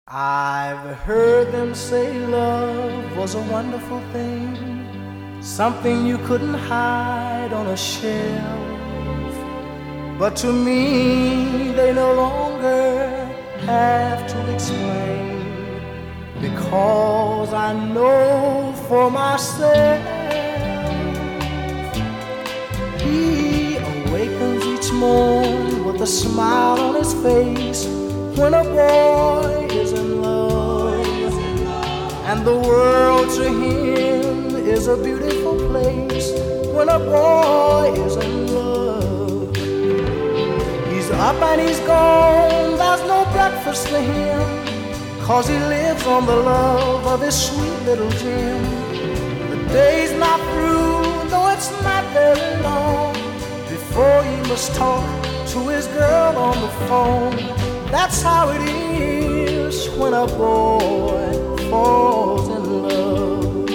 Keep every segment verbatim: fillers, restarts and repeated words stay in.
I've heard them say love was a wonderful thing, something you couldn't hide on a shelf. But to me, they no longer have to explain, because I know for myself. He awakens each morn with a smile on his face when a boy is in love, and the world to him is a beautiful place when a boy is in love. He's up and he's gone, there's no breakfast for him, 'cause he lives on the love of his sweet little Jim. The day's not through, though it's not very long, before he must talk to his girl on the phone. That's how it is when a boy falls in love.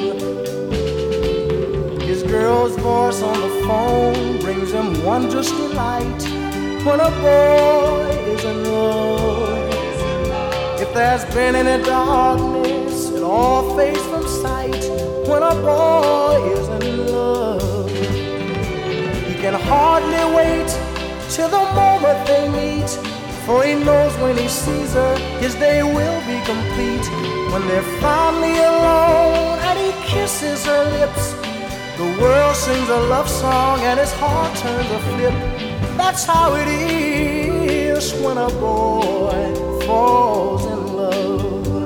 His girl's voice on the phone brings him wondrous delight when a boy is in love. If there's been any darkness, it all fades from sight when a boy is in love. He can hardly wait till the moment they meet, for he knows when he sees her, his day will be complete. When they're finally alone and he kisses her lips, the world sings a love song and his heart turns a flip. That's how it is when a boy falls in love.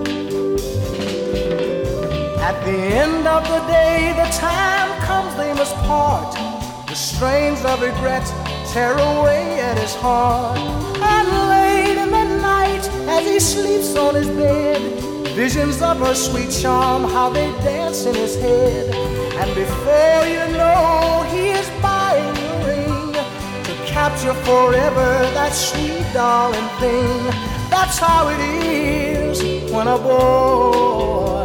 At the end of the day, the time comes they must part. The strains of regret tear away at his heart. And late in the night, as he sleeps on his bed, visions of her sweet charm, how they dance in his head. And before you know, he is buying a ring to capture forever that sweet darling thing. That's how it is when a boy